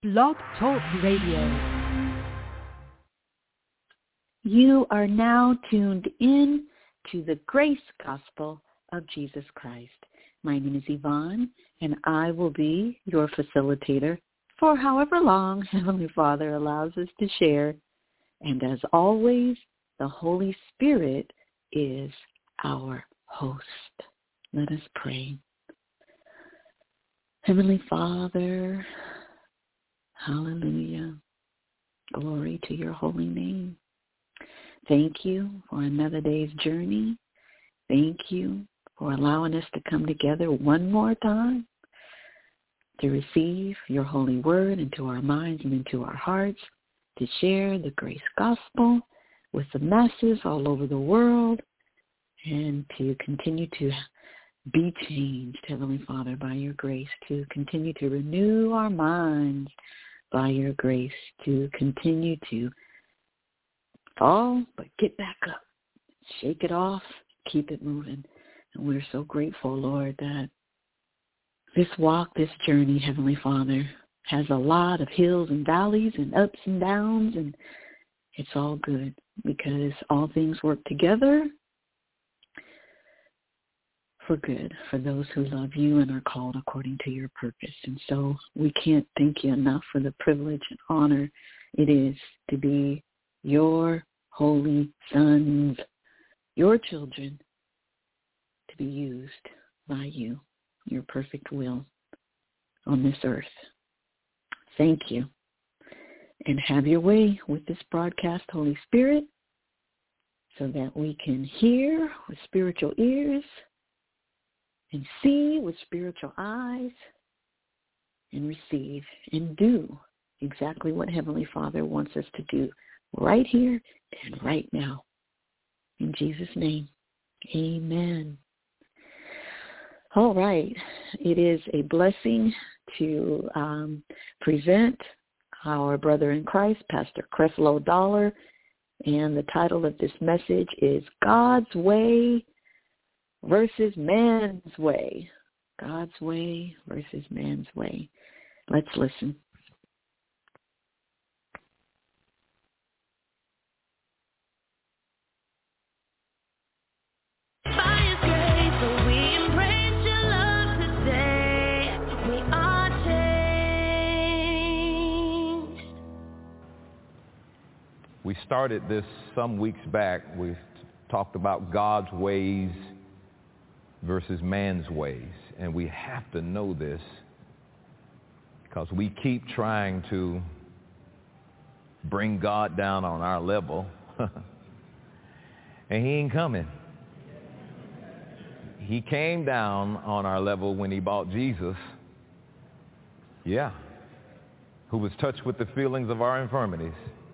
Blog Talk Radio. You are now tuned in to the Grace Gospel of Jesus Christ. My name is Yvonne, and I will be your facilitator for however long Heavenly Father allows us to share. And as always, the Holy Spirit is our host. Let us pray. Heavenly Father, hallelujah, glory to your holy name. Thank you for another day's journey. Thank you for allowing us to come together one more time to receive your holy word into our minds and into our hearts, to share the grace gospel with the masses all over the world, and to continue to be changed, Heavenly Father, by your grace, to continue to renew our minds by your grace, to continue to fall, but get back up, shake it off, keep it moving. And we're so grateful, Lord, that this walk, this journey, Heavenly Father, has a lot of hills and valleys and ups and downs, and it's all good because all things work together for good for those who love you and are called according to your purpose. And so we can't thank you enough for the privilege and honor it is to be your holy sons, your children, to be used by you, your perfect will on this earth. Thank you. And have your way with this broadcast, Holy Spirit, so that we can hear with spiritual ears and see with spiritual eyes and receive and do exactly what Heavenly Father wants us to do right here and right now. In Jesus' name, amen. All right. It is a blessing to present our brother in Christ, Pastor Creflo Dollar, and the title of this message is God's Way versus Man's Way. God's Way versus Man's Way. Let's listen. We started this some weeks back. We talked about God's ways versus man's ways. And we have to know this because we keep trying to bring God down on our level. And he ain't coming. He came down on our level when he bought Jesus. Yeah. Who was touched with the feelings of our infirmities.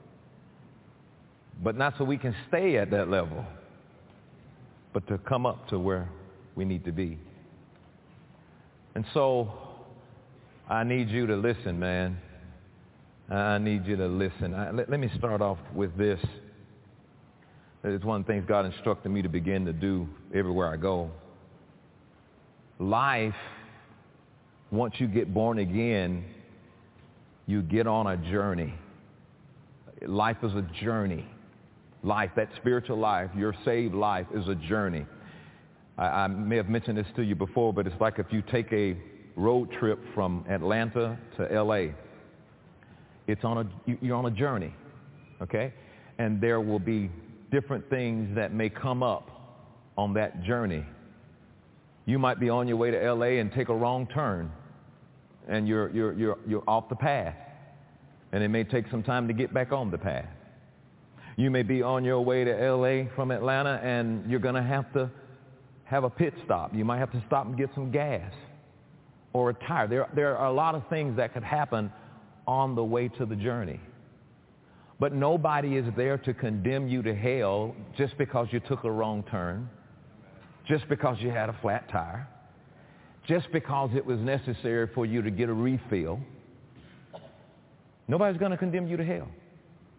But not so we can stay at that level, but to come up to where we need to be. And so I need you to listen, man. I need you to listen. Let me start off with this. It's one of the things God instructed me to begin to do everywhere I go. Life, once you get born again, you get on a journey. Life is a journey. Life, that spiritual life, your saved life is a journey. I may have mentioned this to you before, but it's like if you take a road trip from Atlanta to L.A. You're on a journey, okay? And there will be different things that may come up on that journey. You might be on your way to L.A. and take a wrong turn, and you're off the path, and it may take some time to get back on the path. You may be on your way to L.A. from Atlanta, and you're going to have a pit stop. You might have to stop and get some gas or a tire. There are a lot of things that could happen on the way to the journey. But nobody is there to condemn you to hell just because you took a wrong turn, just because you had a flat tire, just because it was necessary for you to get a refill. Nobody's going to condemn you to hell.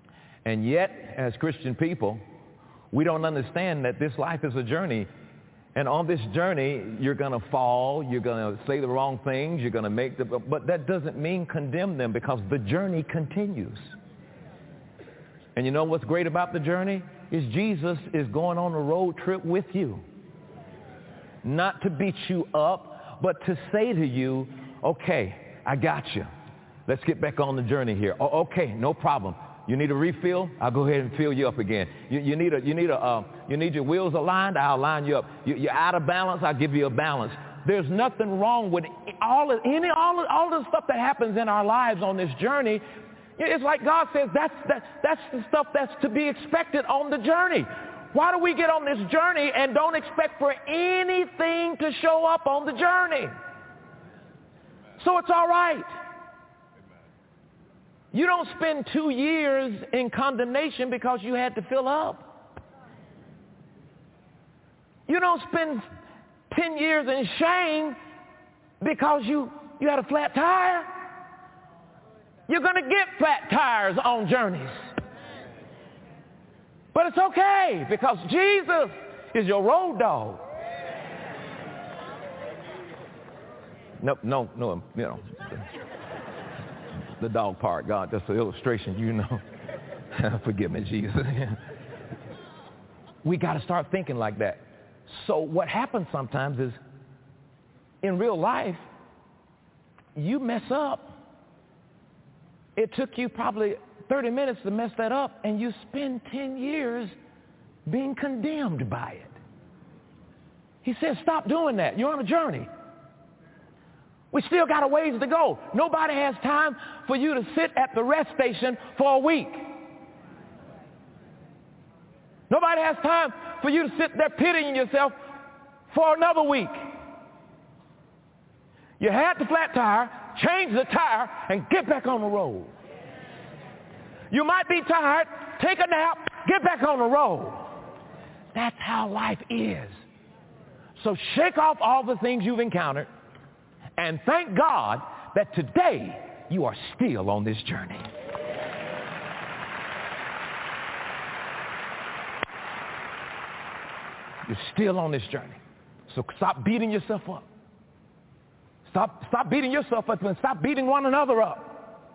And yet, as Christian people, we don't understand that this life is a journey And on this journey, you're going to fall, you're going to say the wrong things, you're going to but that doesn't mean condemn them, because the journey continues. And you know what's great about the journey? Is Jesus is going on a road trip with you. Not to beat you up, but to say to you, okay, I got you. Let's get back on the journey here. Oh, okay, no problem. You need a refill? I'll go ahead and fill you up again. You need your wheels aligned? I'll line you up. You're out of balance? I'll give you a balance. There's nothing wrong with all the stuff that happens in our lives on this journey. It's like God says that's the stuff that's to be expected on the journey. Why do we get on this journey and don't expect for anything to show up on the journey? So it's all right. You don't spend 2 years in condemnation because you had to fill up. You don't spend 10 years in shame because you had a flat tire. You're going to get flat tires on journeys. But it's okay, because Jesus is your road dog. No, you know. The dog part, God, that's an illustration, you know. Forgive me, Jesus. We got to start thinking like that. So what happens sometimes is, in real life, you mess up. It took you probably 30 minutes to mess that up, and you spend 10 years being condemned by it. He says, stop doing that. You're on a journey. We still got a ways to go. Nobody has time for you to sit at the rest station for a week. Nobody has time for you to sit there pitying yourself for another week. You had the flat tire, change the tire, and get back on the road. You might be tired, take a nap, get back on the road. That's how life is. So shake off all the things you've encountered, and thank God that today you are still on this journey. You're still on this journey. So stop beating yourself up. Stop beating yourself up, and stop beating one another up.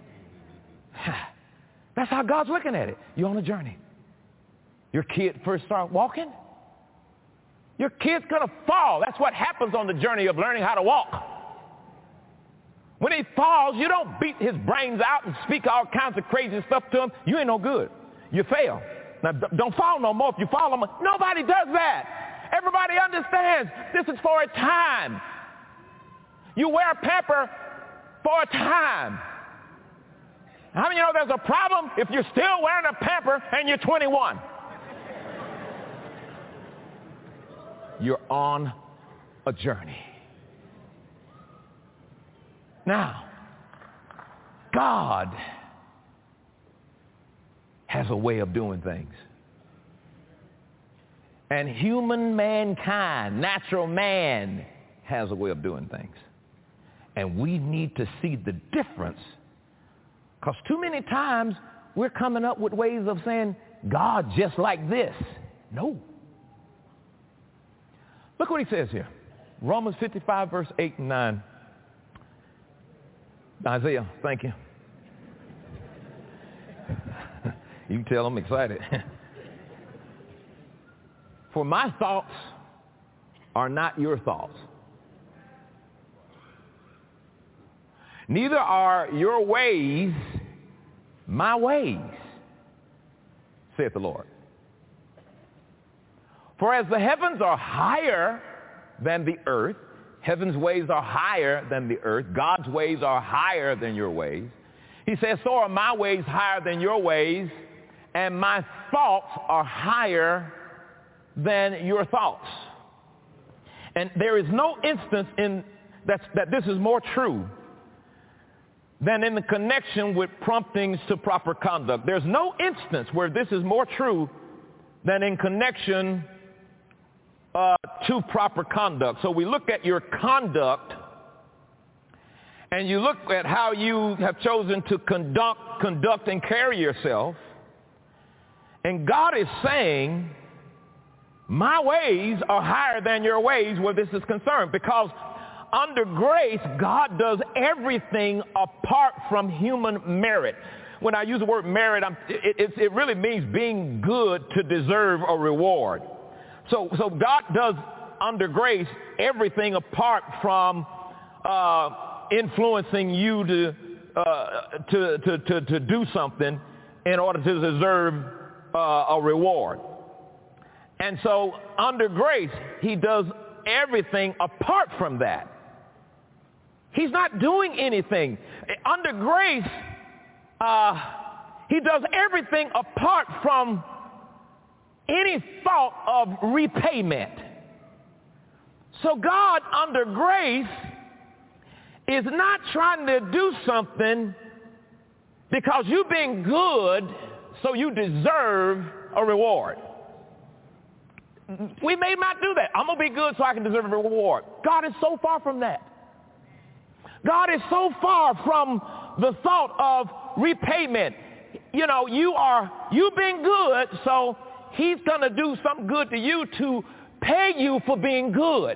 That's how God's looking at it. You're on a journey. Your kid first start walking, your kid's going to fall. That's what happens on the journey of learning how to walk. When he falls, you don't beat his brains out and speak all kinds of crazy stuff to him. You ain't no good. You fail. Now, don't fall no more. If you fall no more, nobody does that. Everybody understands this is for a time. You wear a pamper for a time. How many of you know there's a problem if you're still wearing a pamper and you're 21? You're on a journey. Now, God has a way of doing things. And human mankind, natural man, has a way of doing things. And we need to see the difference, because too many times we're coming up with ways of saying, God just like this. No. Look what he says here. Romans 55, verse 8 and 9. Isaiah, thank you. You can tell I'm excited. For my thoughts are not your thoughts. Neither are your ways my ways, saith the Lord. For as the heavens are higher than the earth, heaven's ways are higher than the earth, God's ways are higher than your ways. He says, so are my ways higher than your ways, and my thoughts are higher than your thoughts. And there is no instance that this is more true than in the connection with promptings to proper conduct. There's no instance where this is more true than in connection to proper conduct. So we look at your conduct, and you look at how you have chosen to conduct and carry yourself, and God is saying My ways are higher than your ways where this is concerned, because under grace, God does everything apart from human merit. When I use the word merit, it really means being good to deserve a reward. So God does under grace everything apart from influencing you to do something in order to deserve a reward. And so under grace, he does everything apart from that. He's not doing anything. Under grace, he does everything apart from any thought of repayment. So God, under grace, is not trying to do something because you're being good, so you deserve a reward. We may not do that. I'm going to be good so I can deserve a reward. God is so far from that. God is so far from the thought of repayment. You know, you being good, so he's going to do something good to you to pay you for being good.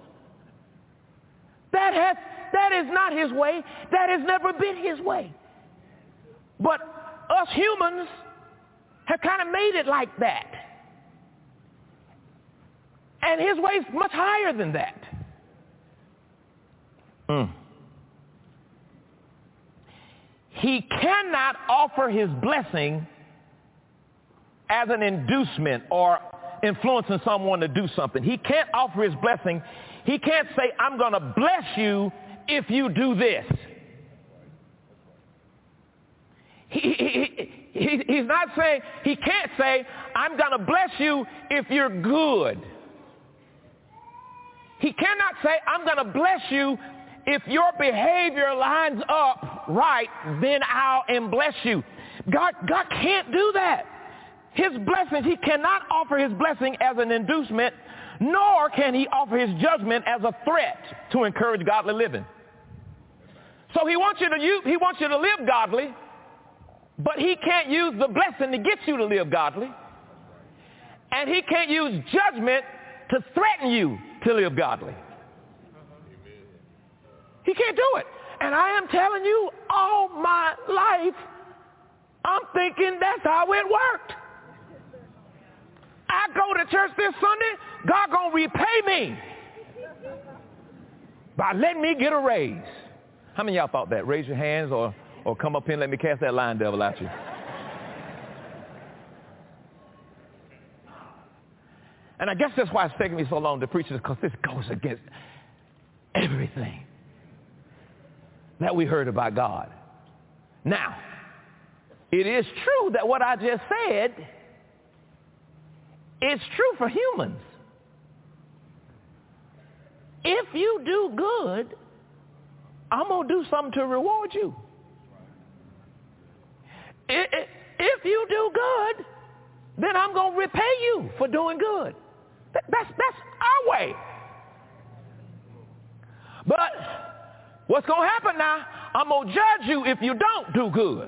That is not his way. That has never been his way. But us humans have kind of made it like that. And his way is much higher than that. He cannot offer his blessing as an inducement or influencing someone to do something. He can't offer his blessing. He can't say, I'm going to bless you if you do this. He's not saying, he can't say, I'm going to bless you if you're good. He cannot say, I'm going to bless you if your behavior lines up right, then I'll bless you. God can't do that. His blessings, he cannot offer his blessing as an inducement, nor can he offer his judgment as a threat to encourage godly living. So he wants you to live godly, but he can't use the blessing to get you to live godly. And he can't use judgment to threaten you to live godly. He can't do it. And I am telling you, all my life, I'm thinking that's how it worked. I go to church this Sunday, God gonna repay me by letting me get a raise. How many of y'all thought that? Raise your hands or come up here and let me cast that lying devil at you. And I guess that's why it's taking me so long to preach this, because this goes against everything that we heard about God. Now, it is true that what I just said is true for humans. If you do good, I'm going to do something to reward you. If you do good, then I'm going to repay you for doing good. That's our way. But what's going to happen now, I'm going to judge you if you don't do good.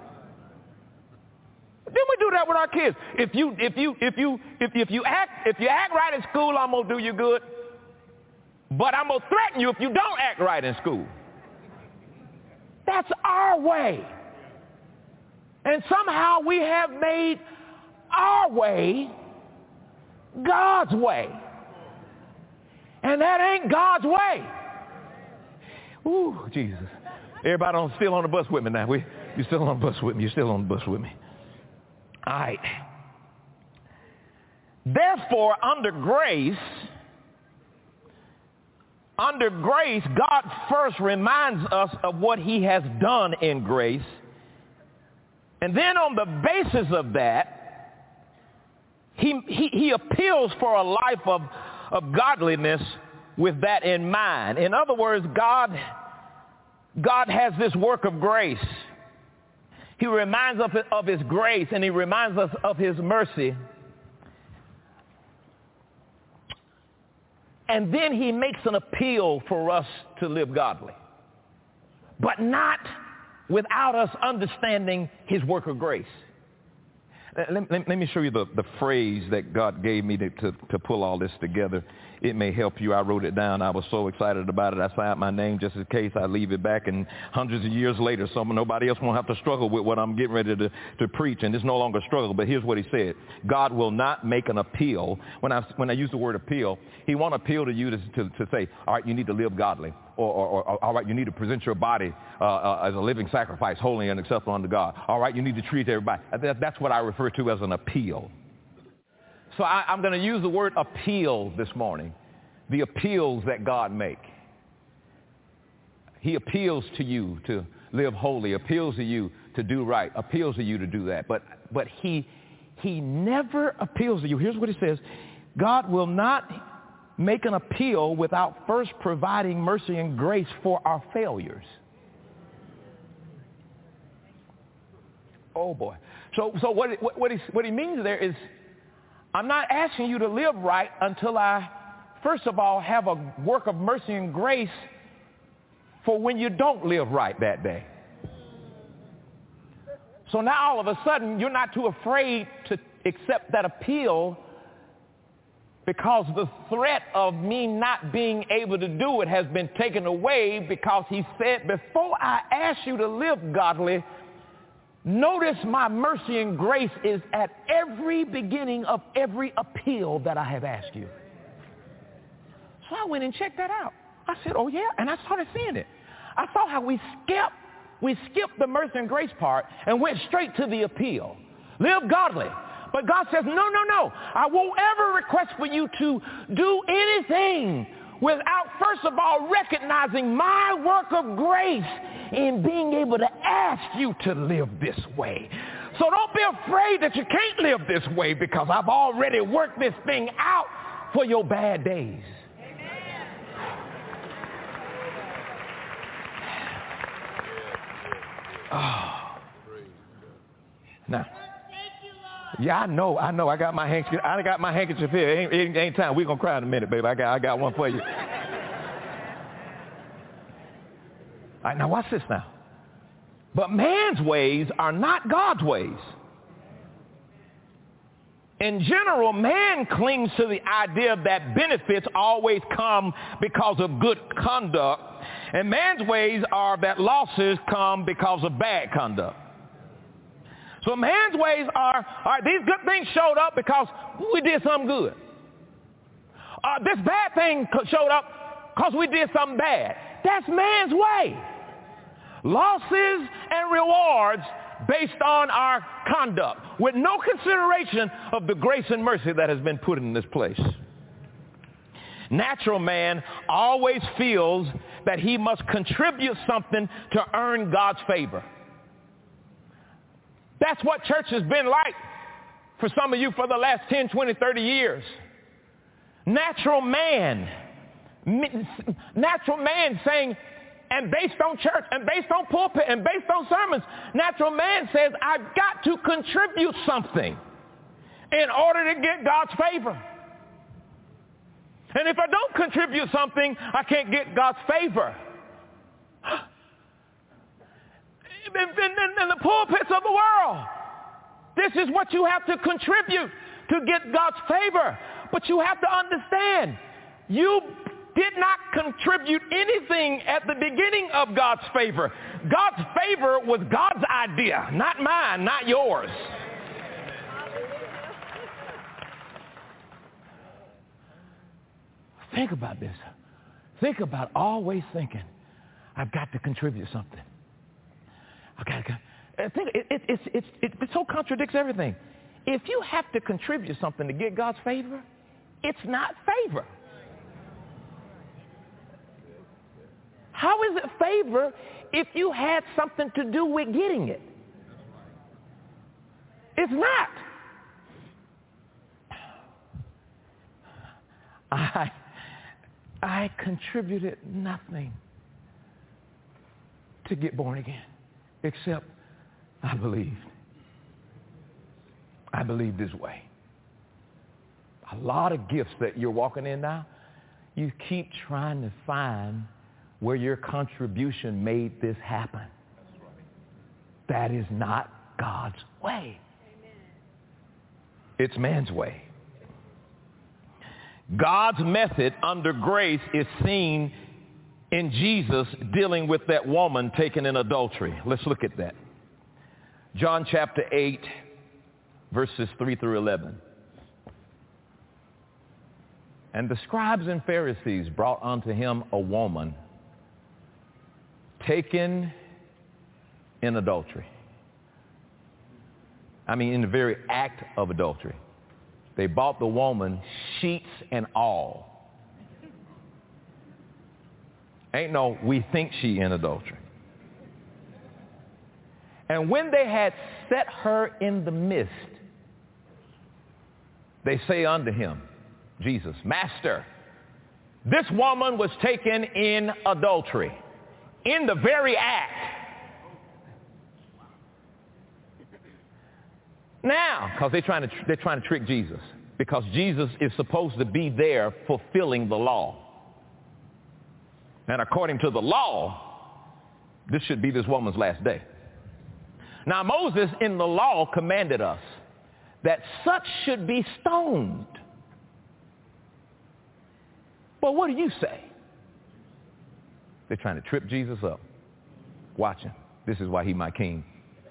Then we do that with our kids. If you act right in school, I'm going to do you good. But I'm going to threaten you if you don't act right in school. That's our way. And somehow we have made our way God's way. And that ain't God's way. Ooh, Jesus. Everybody still on the bus with me now. You're still on the bus with me. You're still on the bus with me. All right. Therefore, under grace, God first reminds us of what he has done in grace. And then on the basis of that, he appeals for a life of godliness with that in mind. In other words, God has this work of grace. He reminds us of his grace, and he reminds us of his mercy. And then he makes an appeal for us to live godly, but not without us understanding his work of grace. let me show you the phrase that God gave me to pull all this together. It may help you. I wrote it down. I was so excited about it. I signed my name just in case I leave it back, and hundreds of years later, nobody else won't have to struggle with what I'm getting ready to preach, and it's no longer a struggle. But here's what he said. God will not make an appeal. When I use the word appeal, he won't appeal to you to say, all right, you need to live godly, or all right, you need to present your body as a living sacrifice, holy and acceptable unto God. All right, you need to treat everybody. That's what I refer to as an appeal. So I'm going to use the word appeal this morning, the appeals that God make. He appeals to you to live holy, appeals to you to do right, appeals to you to do that. But he never appeals to you. Here's what he says. God will not make an appeal without first providing mercy and grace for our failures. Oh, boy. So what he means there is, I'm not asking you to live right until I, first of all, have a work of mercy and grace for when you don't live right that day. So now all of a sudden, you're not too afraid to accept that appeal because the threat of me not being able to do it has been taken away, because he said, before I ask you to live godly, notice my mercy and grace is at every beginning of every appeal that I have asked you. So I went and checked that out. I said, oh yeah, and I started seeing it. I saw how we skipped the mercy and grace part and went straight to the appeal. Live godly. But God says, no. I won't ever request for you to do anything without first of all recognizing my work of grace in being able to ask you to live this way. So don't be afraid that you can't live this way, because I've already worked this thing out for your bad days. Amen. Oh. Now, yeah, I know. I got my handkerchief here. It ain't time. We're gonna cry in a minute, baby. I got one for you. All right, now watch this now. But man's ways are not God's ways. In general, man clings to the idea that benefits always come because of good conduct, and man's ways are that losses come because of bad conduct. So man's ways are, all right, these good things showed up because we did something good. This bad thing showed up because we did something bad. That's man's way. Losses and rewards based on our conduct, with no consideration of the grace and mercy that has been put in this place. Natural man always feels that he must contribute something to earn God's favor. That's what church has been like for some of you for the last 10, 20, 30 years. Natural man saying, and based on church, and based on pulpit, and based on sermons, natural man says, I've got to contribute something in order to get God's favor. And if I don't contribute something, I can't get God's favor. In the pulpits of the world, this is what you have to contribute to get God's favor. But you have to understand, you did not contribute anything at the beginning of God's favor. God's favor was God's idea, not mine, not yours. Think about this. Think about always thinking, I've got to contribute something. It so contradicts everything. If you have to contribute something to get God's favor, it's not favor. How is it favor if you had something to do with getting it? It's not. I contributed nothing to get born again, except I believed. I believe this way. A lot of gifts that you're walking in now, you keep trying to find where your contribution made this happen. That is not God's way. Amen. It's man's way. God's method under grace is seen in Jesus dealing with that woman taken in adultery. Let's look at that. John chapter 8, verses 3 through 11. And the scribes and Pharisees brought unto him a woman taken in adultery. I mean, in the very act of adultery. They bought the woman, sheets and all. Ain't no, we think she in adultery. And when they had set her in the midst, they say unto him, Jesus, Master, this woman was taken in adultery, in the very act. Now, because they're trying to trick Jesus, because Jesus is supposed to be there fulfilling the law. And according to the law, this should be this woman's last day. Now, Moses in the law commanded us that such should be stoned. But what do you say? They're trying to trip Jesus up. Watch him. This is why he's my king.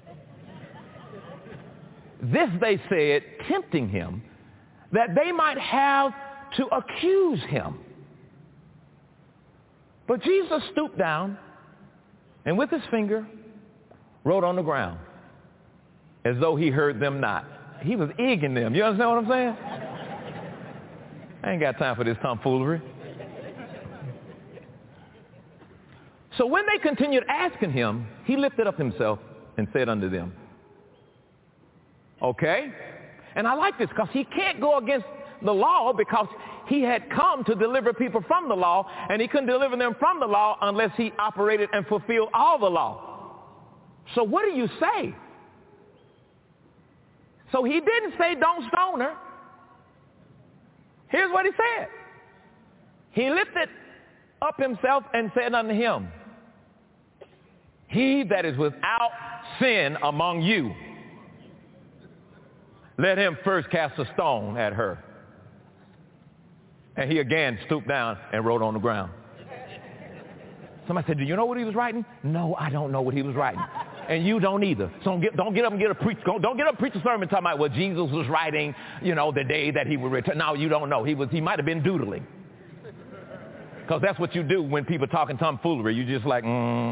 This they said, tempting him, that they might have to accuse him. But Jesus stooped down and with his finger wrote on the ground as though he heard them not. He was egging them. You understand what I'm saying? I ain't got time for this tomfoolery. So when they continued asking him, he lifted up himself and said unto them, okay? And I like this because he can't go against the law because he had come to deliver people from the law, and he couldn't deliver them from the law unless he operated and fulfilled all the law. So what do you say? So he didn't say don't stone her. Here's what he said. He lifted up himself and said unto him, he that is without sin among you, let him first cast a stone at her. And he again stooped down and wrote on the ground. Somebody said, do you know what he was writing? No, I don't know what he was writing. And you don't either. So don't get up and don't get up and preach a sermon talking about what Jesus was writing, the day that he would return. No, you don't know. He might have been doodling. Because that's what you do when people talking tomfoolery. You just like,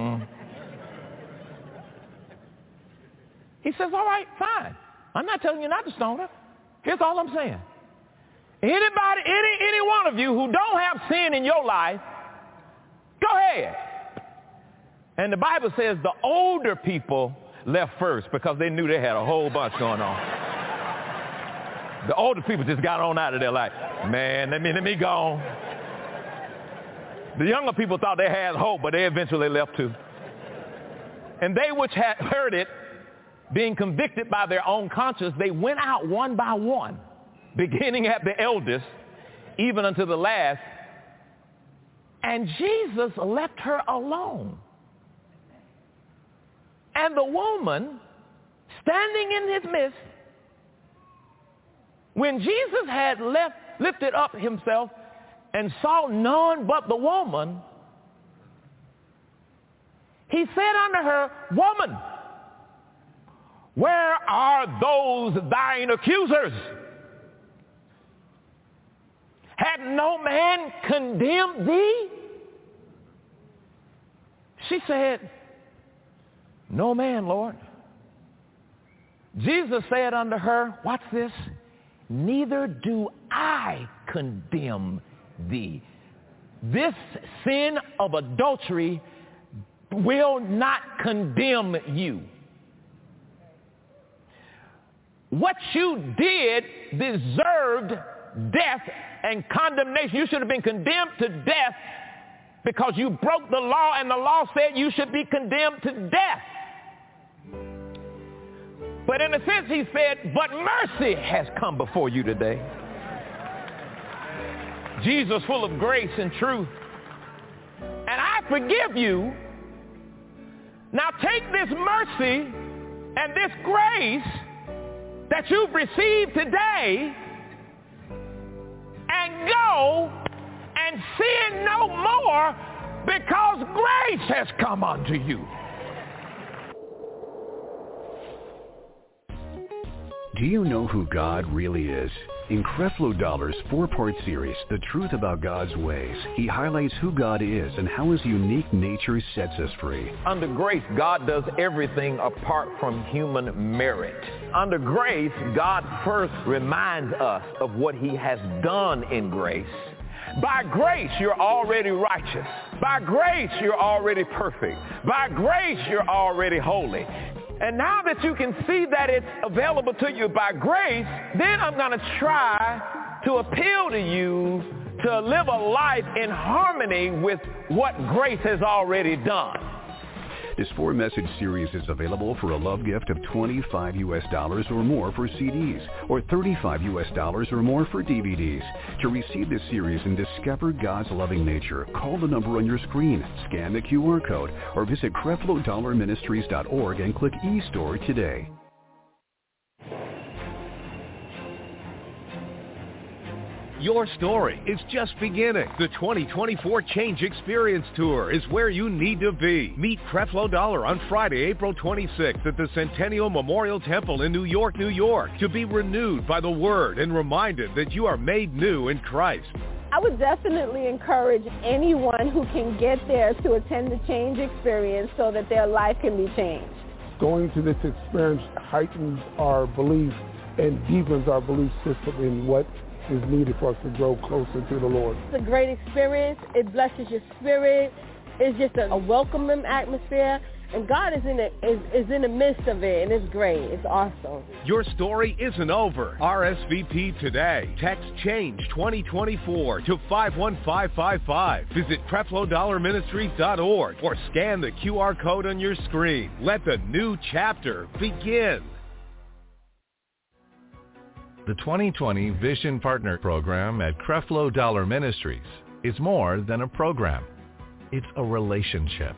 He says, all right, fine. I'm not telling you not to stone her. Here's all I'm saying. Anybody, any one of you who don't have sin in your life, go ahead. And the Bible says the older people left first because they knew they had a whole bunch going on. The older people just got on out of there like, man, let me go. The younger people thought they had hope, but they eventually left too. And they which had heard it, being convicted by their own conscience, they went out one by one, beginning at the eldest, even unto the last. And Jesus left her alone. And the woman, standing in his midst, when Jesus had lifted up himself and saw none but the woman, he said unto her, woman, where are those thine accusers? Had no man condemned thee? She said, no man, Lord. Jesus said unto her, watch this, neither do I condemn thee. This sin of adultery will not condemn you. What you did deserved death and condemnation. You should have been condemned to death because you broke the law, and the law said you should be condemned to death. But in a sense, he said, but mercy has come before you today. Jesus, full of grace and truth. And I forgive you. Now take this mercy and this grace that you've received today and go and sin no more because grace has come unto you. Do you know who God really is? In Creflo Dollar's 4-part series, The Truth About God's Ways, he highlights who God is and how his unique nature sets us free. Under grace, God does everything apart from human merit. Under grace, God first reminds us of what he has done in grace. By grace, you're already righteous. By grace, you're already perfect. By grace, you're already holy. And now that you can see that it's available to you by grace, then I'm going to try to appeal to you to live a life in harmony with what grace has already done. This 4-message series is available for a love gift of $25 or more for CDs or $35 or more for DVDs. To receive this series and discover God's loving nature, call the number on your screen, scan the QR code, or visit CrefloDollarMinistries.org and click eStore today. Your story is just beginning. The 2024 Change Experience Tour is where you need to be. Meet Creflo Dollar on Friday, April 26th at the Centennial Memorial Temple in New York, New York, to be renewed by the Word and reminded that you are made new in Christ. I would definitely encourage anyone who can get there to attend the Change Experience so that their life can be changed. Going to this experience heightens our belief and deepens our belief system in what is needed for us to grow closer to the Lord. It's a great experience. It blesses your spirit. It's just a welcoming atmosphere. And God is in the midst of it, and it's great. It's awesome. Your story isn't over. RSVP today. Text CHANGE 2024 to 51555. Visit CrefloDollarMinistries.org or scan the QR code on your screen. Let the new chapter begin. The 2020 Vision Partner Program at Creflo Dollar Ministries is more than a program. It's a relationship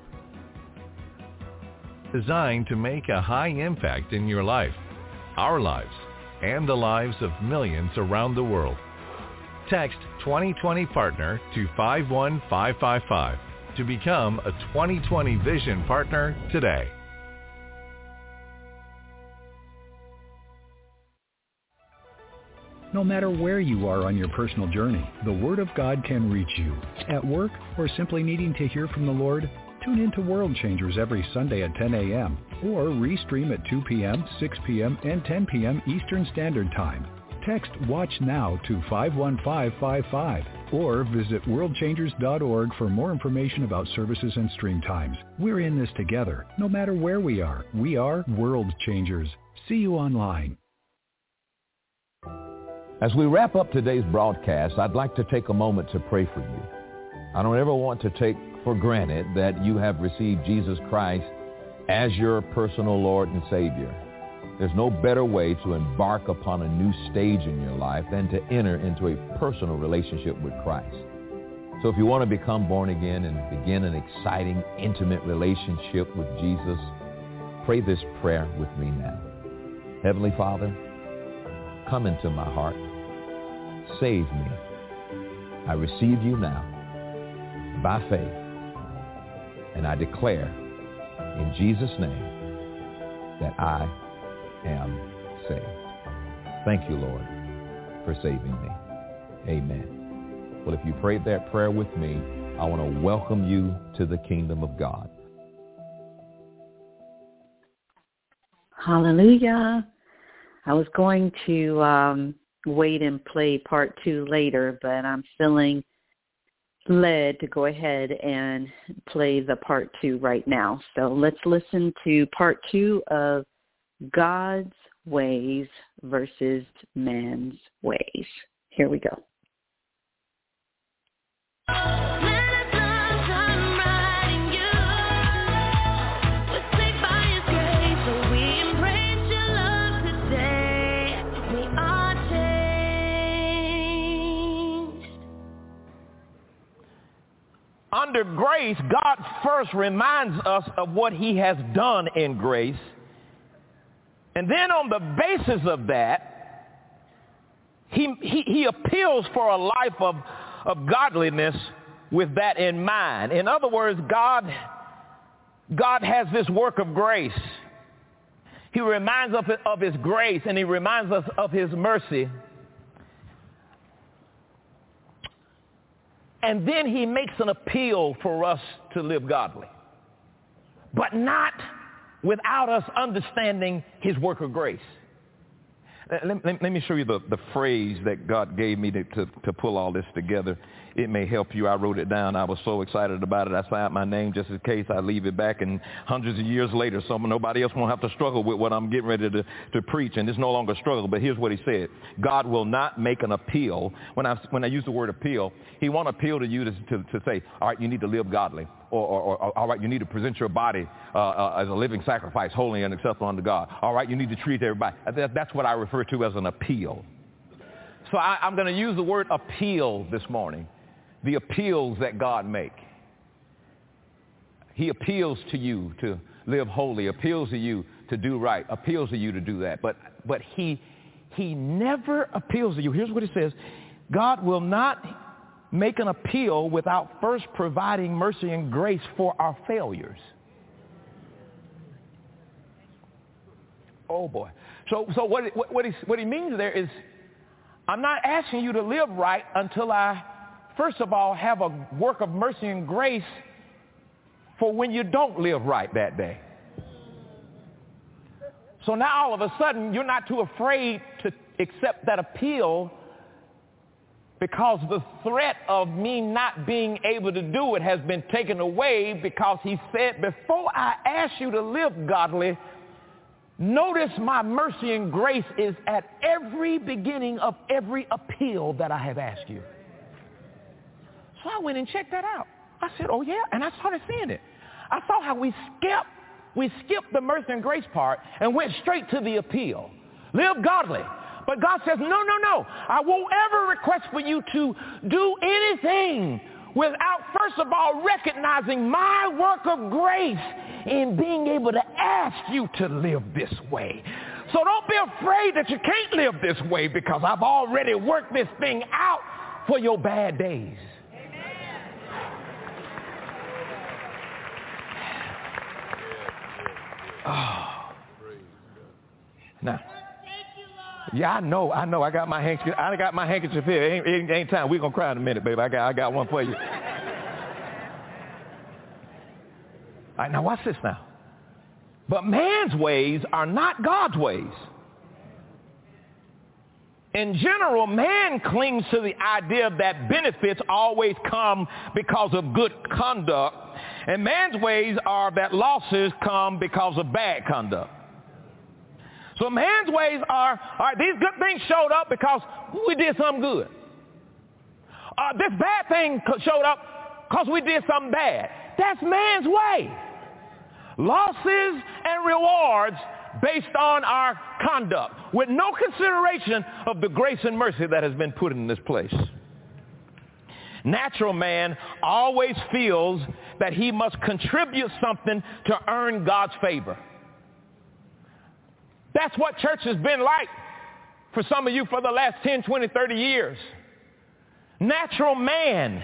designed to make a high impact in your life, our lives, and the lives of millions around the world. Text 2020 Partner to 51555 to become a 2020 Vision Partner today. No matter where you are on your personal journey, the Word of God can reach you. At work or simply needing to hear from the Lord, tune in to World Changers every Sunday at 10 a.m. or restream at 2 p.m., 6 p.m., and 10 p.m. Eastern Standard Time. Text WATCH NOW to 51555 or visit worldchangers.org for more information about services and stream times. We're in this together. No matter where we are World Changers. See you online. As we wrap up today's broadcast, I'd like to take a moment to pray for you. I don't ever want to take for granted that you have received Jesus Christ as your personal Lord and Savior. There's no better way to embark upon a new stage in your life than to enter into a personal relationship with Christ. So if you want to become born again and begin an exciting, intimate relationship with Jesus, pray this prayer with me now. Heavenly Father, come into my heart. Save me. I receive you now by faith, and I declare in Jesus' name that I am saved. Thank you, Lord, for saving me. Amen. Well, if you prayed that prayer with me, I want to welcome you to the kingdom of God. Hallelujah. I was going to wait and play part 2 later, but I'm feeling led to go ahead and play the part 2 right now. So let's listen to part 2 of God's ways versus man's ways. Here we go. Under grace, God first reminds us of what he has done in grace. And then on the basis of that, he appeals for a life of godliness with that in mind. In other words, God has this work of grace. He reminds us of his grace, and he reminds us of his mercy. And then he makes an appeal for us to live godly, but not without us understanding his work of grace. Let me show you the phrase that God gave me to pull all this together. It may help you. I wrote it down. I was so excited about it. I signed my name just in case I leave it back, and hundreds of years later, nobody else won't have to struggle with what I'm getting ready to preach, and it's no longer a struggle. But here's what he said. God will not make an appeal. When I use the word appeal, he won't appeal to you to say, all right, you need to live godly, or all right, you need to present your body as a living sacrifice, holy and acceptable unto God. All right, you need to treat everybody. That's what I refer to as an appeal. So I'm going to use the word appeal this morning. The appeals that God makes. He appeals to you to live holy, appeals to you to do right, appeals to you to do that. But he never appeals to you. Here's what he says. God will not make an appeal without first providing mercy and grace for our failures. Oh boy. So what he means there is, I'm not asking you to live right until I first of all have a work of mercy and grace for when you don't live right that day. So now all of a sudden you're not too afraid to accept that appeal, because the threat of me not being able to do it has been taken away, because he said, before I ask you to live godly, notice my mercy and grace is at every beginning of every appeal that I have asked you. So I went and checked that out. I said, oh yeah, and I started seeing it. I saw how we skipped the mercy and grace part and went straight to the appeal. Live godly. But God says, no. I won't ever request for you to do anything without first of all recognizing my work of grace in being able to ask you to live this way. So don't be afraid that you can't live this way, because I've already worked this thing out for your bad days. Oh. Now, yeah, I know. I got my handkerchief here. It ain't time. We're gonna cry in a minute, baby. I got one for you. All right, now watch this now. But man's ways are not God's ways. In general, man clings to the idea that benefits always come because of good conduct, and man's ways are that losses come because of bad conduct. So man's ways are, all right, these good things showed up because we did something good. This bad thing showed up because we did something bad. That's man's way. Losses and rewards based on our conduct, with no consideration of the grace and mercy that has been put in this place. Natural man always feels that he must contribute something to earn God's favor. That's what church has been like for some of you for the last 10, 20, 30 years. Natural man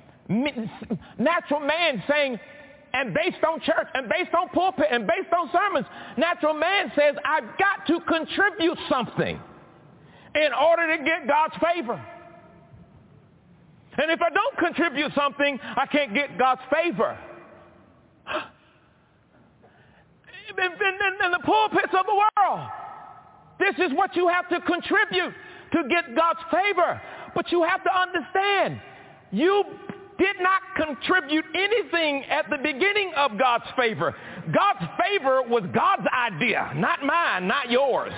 saying, and based on church, and based on pulpit, and based on sermons, natural man says, I've got to contribute something in order to get God's favor. And if I don't contribute something, I can't get God's favor. In the pulpits of the world, this is what you have to contribute to get God's favor. But you have to understand, you did not contribute anything at the beginning of God's favor. God's favor was God's idea, not mine, not yours.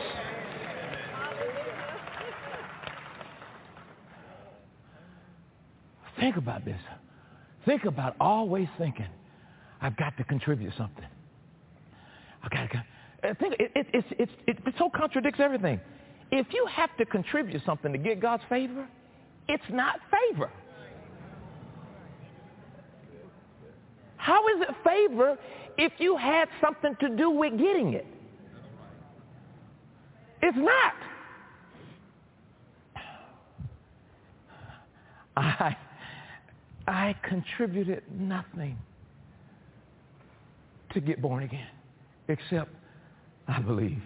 Think about this. Think about always thinking, I've got to contribute something. It so contradicts everything. If you have to contribute something to get God's favor, it's not favor. How is it favor if you had something to do with getting it? It's not. I contributed nothing to get born again, except I believed.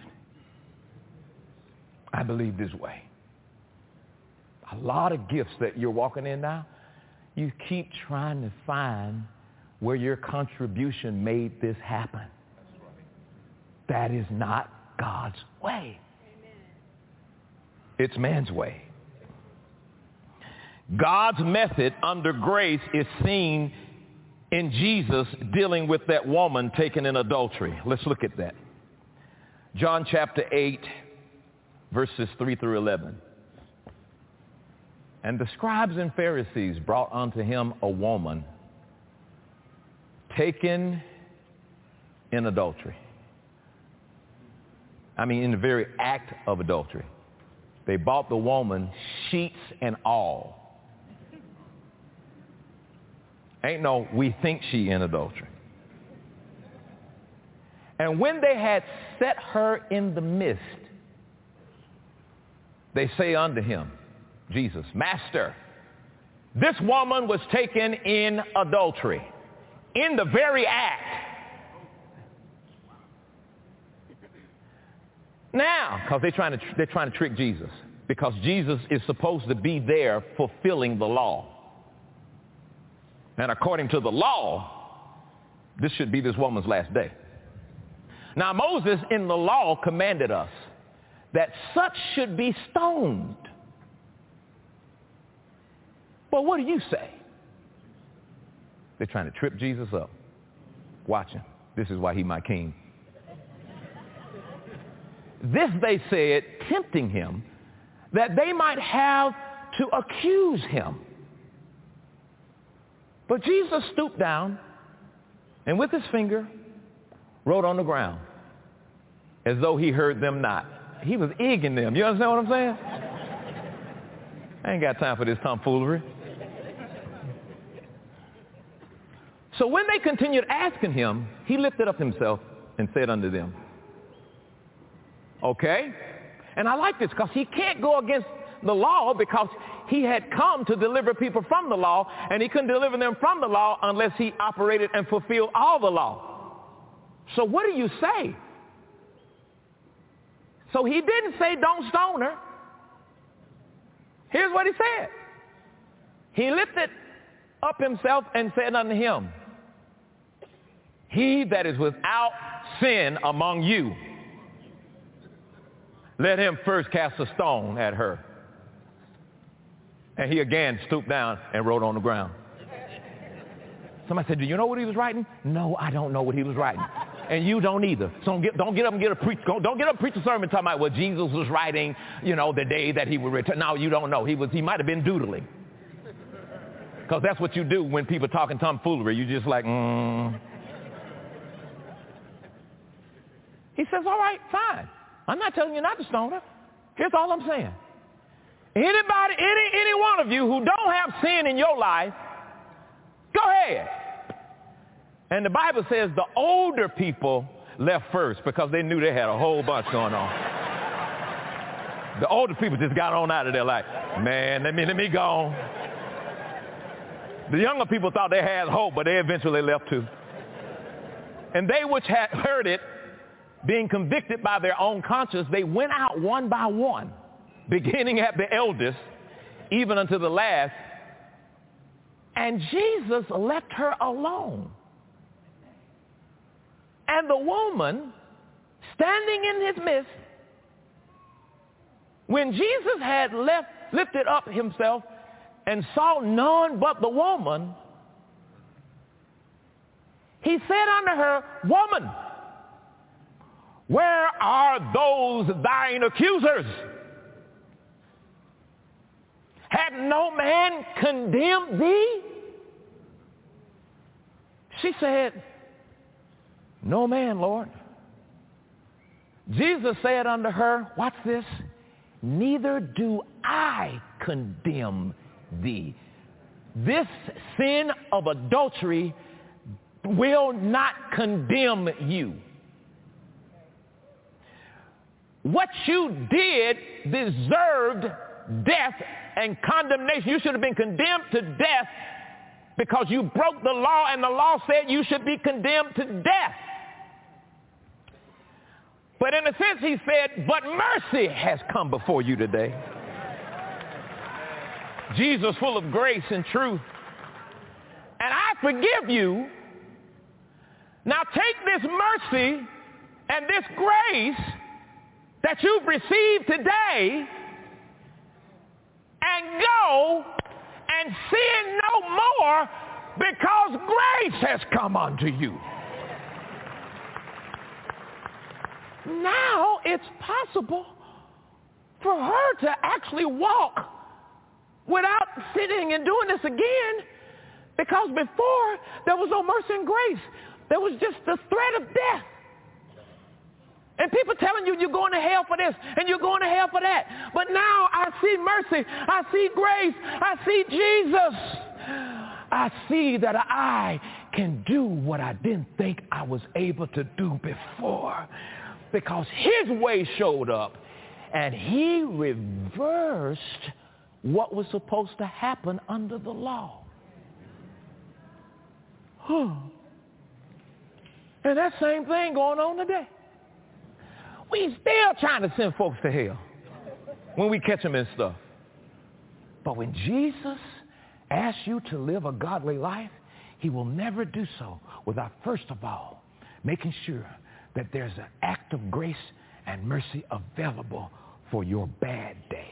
I believed this way. A lot of gifts that you're walking in now, you keep trying to find where your contribution made this happen. That is not God's way. Amen. It's man's way. God's method under grace is seen in Jesus dealing with that woman taken in adultery. Let's look at that. John chapter 8, verses 3 through 11. And the scribes and Pharisees brought unto him a woman taken in adultery. I mean, in the very act of adultery. They bought the woman, sheets and all. Ain't no, we think she in adultery. And when they had set her in the midst, they say unto him, Jesus, Master, this woman was taken in adultery, in the very act. Now, because they're trying to trick Jesus, because Jesus is supposed to be there fulfilling the law. And according to the law, this should be this woman's last day. Now, Moses in the law commanded us that such should be stoned. Well, what do you say? They're trying to trip Jesus up. Watch him. This is why he's my king. This they said, tempting him, that they might have to accuse him. But Jesus stooped down and with his finger wrote on the ground as though he heard them not. He was egging them. You understand what I'm saying? I ain't got time for this tomfoolery. So when they continued asking him, he lifted up himself and said unto them, okay. And I like this because he can't go against the law because he had come to deliver people from the law, and he couldn't deliver them from the law unless he operated and fulfilled all the law. So what do you say? So he didn't say don't stone her. Here's what he said. He lifted up himself and said unto him, he that is without sin among you, let him first cast a stone at her. And he again stooped down and wrote on the ground. Somebody said, do you know what he was writing? No, I don't know what he was writing. And you don't either. So don't get up and preach a sermon talking about what Jesus was writing, the day that he would return. No, you don't know. He might have been doodling. Because that's what you do when people talking tomfoolery. You just like, He says, all right, fine. I'm not telling you not to stone her. Here's all I'm saying. Anybody, any one of you who don't have sin in your life, go ahead. And the Bible says the older people left first because they knew they had a whole bunch going on. The older people just got on out of there like, man, let me go. The younger people thought they had hope, but they eventually left too. And they which had heard it, being convicted by their own conscience, they went out one by one, beginning at the eldest, even unto the last. And Jesus left her alone. And the woman, standing in his midst, when Jesus had lifted up himself and saw none but the woman, he said unto her, woman, where are those thine accusers? Had no man condemned thee? She said, no man, Lord. Jesus said unto her, watch this, neither do I condemn thee. This sin of adultery will not condemn you. what you did deserved death and condemnation. You should have been condemned to death because you broke the law, and the law said you should be condemned to death. But in a sense, he said, but mercy has come before you today. Jesus, full of grace and truth. And I forgive you. Now take this mercy and this grace that you've received today and go and sin no more, because grace has come unto you. Now it's possible for her to actually walk without sitting and doing this again, because before there was no mercy and grace. There was just the threat of death. And people telling you you're going to hell for this and you're going to hell for that. But now I see mercy. I see grace. I see Jesus. I see that I can do what I didn't think I was able to do before, because his way showed up and he reversed what was supposed to happen under the law. And that same thing going on today. We still trying to send folks to hell when we catch them in stuff. But when Jesus asks you to live a godly life, he will never do so without first of all making sure that there's an act of grace and mercy available for your bad day.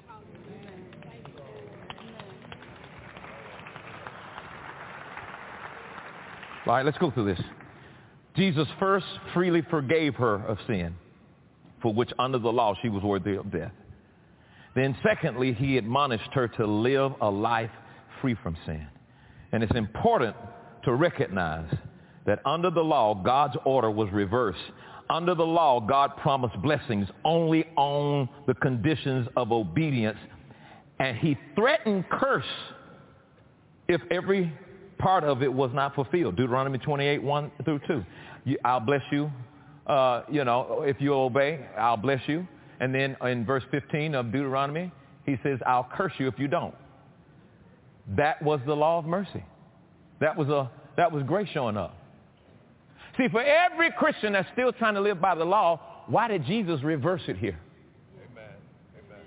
All right, let's go through this. Jesus first freely forgave her of sin, for which under the law she was worthy of death. Then secondly, he admonished her to live a life free from sin. And it's important to recognize that under the law, God's order was reversed. Under the law, God promised blessings only on the conditions of obedience, and he threatened curse if every part of it was not fulfilled. Deuteronomy 28, 1 through 2. I'll bless you. If you obey, I'll bless you. And then in verse 15 of Deuteronomy, he says, I'll curse you if you don't. That was the law of mercy. That was grace showing up. See, for every Christian that's still trying to live by the law, why did Jesus reverse it here? Amen. Amen.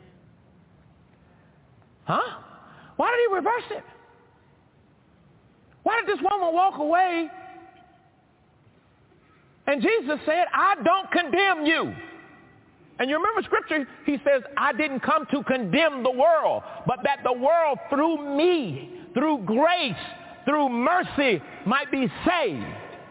Huh? Why did he reverse it? Why did this woman walk away? And Jesus said, I don't condemn you. And you remember scripture, he says, I didn't come to condemn the world, but that the world through me, through grace, through mercy might be saved.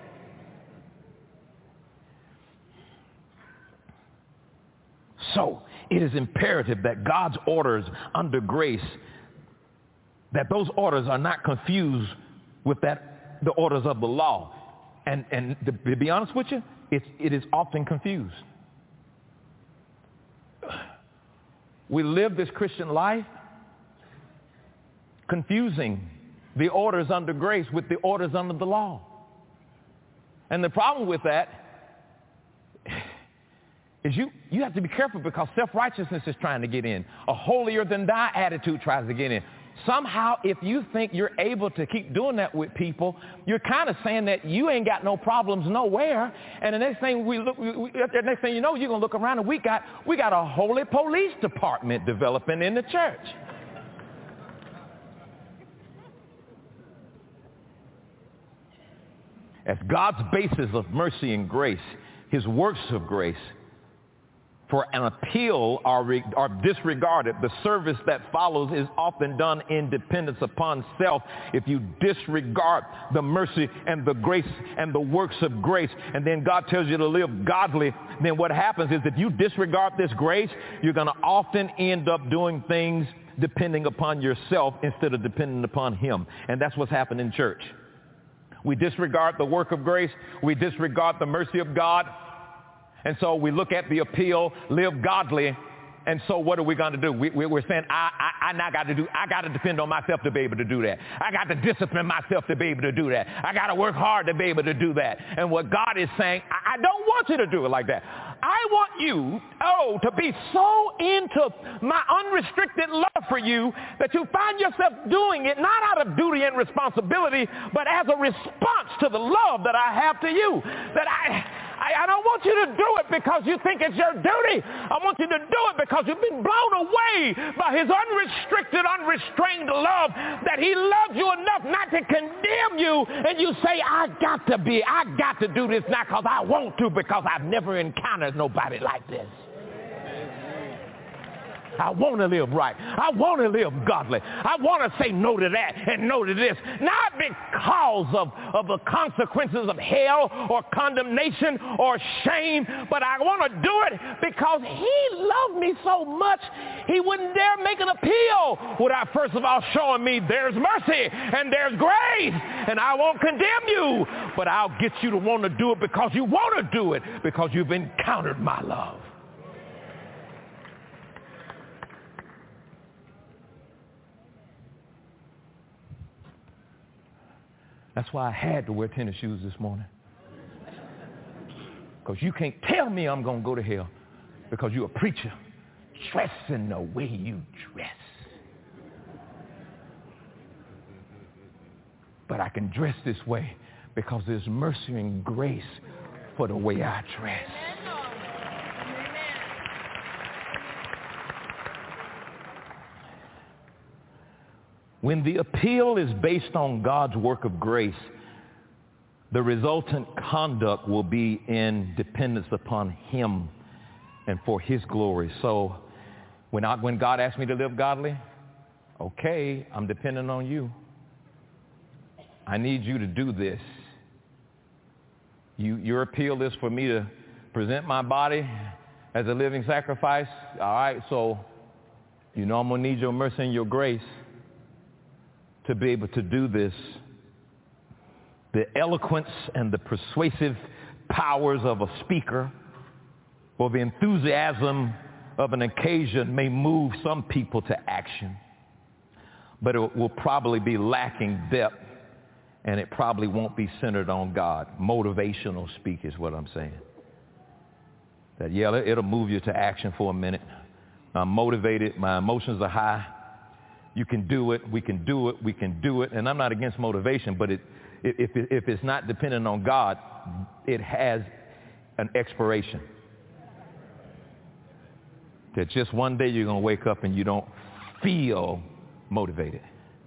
So it is imperative that God's orders under grace, that those orders are not confused with the orders of the law. And to be honest with you, it is often confused. We live this Christian life confusing the orders under grace with the orders under the law. And the problem with that is you have to be careful, because self-righteousness is trying to get in. A holier-than-thou attitude tries to get in. Somehow, if you think you're able to keep doing that with people, you're kind of saying that you ain't got no problems nowhere. And the next thing the next thing you know, you're gonna look around and we got a holy police department developing in the church. As God's basis of mercy and grace, his works of grace, for an appeal are disregarded, the service that follows is often done in dependence upon self. If you disregard the mercy and the grace and the works of grace, and then God tells you to live godly, then what happens is if you disregard this grace, you're going to often end up doing things depending upon yourself instead of depending upon him. And that's what's happened in church. We disregard the work of grace. We disregard the mercy of God. And so we look at the appeal, live godly, and so what are we going to do? We're saying, I got to depend on myself to be able to do that. I got to discipline myself to be able to do that. I got to work hard to be able to do that. And what God is saying, I don't want you to do it like that. I want you, to be so into my unrestricted love for you that you find yourself doing it not out of duty and responsibility, but as a response to the love that I have to you. That I don't want you to do it because you think it's your duty. I want you to do it because you've been blown away by his unrestricted, unrestrained love, that he loves you enough not to condemn you, and you say, I got to do this now because I want to, because I've never encountered nobody like this. I want to live right. I want to live godly. I want to say no to that and no to this. Not because of the consequences of hell or condemnation or shame, but I want to do it because he loved me so much he wouldn't dare make an appeal without first of all showing me there's mercy and there's grace, and I won't condemn you, but I'll get you to want to do it because you want to do it, because you've encountered my love. That's why I had to wear tennis shoes this morning. Because you can't tell me I'm going to go to hell because you're a preacher dressing the way you dress. But I can dress this way because there's mercy and grace for the way I dress. When the appeal is based on God's work of grace, the resultant conduct will be in dependence upon him and for his glory. So when God asks me to live godly, okay, I'm dependent on you. I need you to do this. Your appeal is for me to present my body as a living sacrifice. All right, so I'm going to need your mercy and your grace to be able to do this. The eloquence and the persuasive powers of a speaker or the enthusiasm of an occasion may move some people to action, but it will probably be lacking depth, and it probably won't be centered on God. Motivational speak is what I'm saying. That, it'll move you to action for a minute. I'm motivated. My emotions are high. You can do it. We can do it. We can do it. And I'm not against motivation, but if it's not dependent on God, it has an expiration. That just one day you're going to wake up and you don't feel motivated.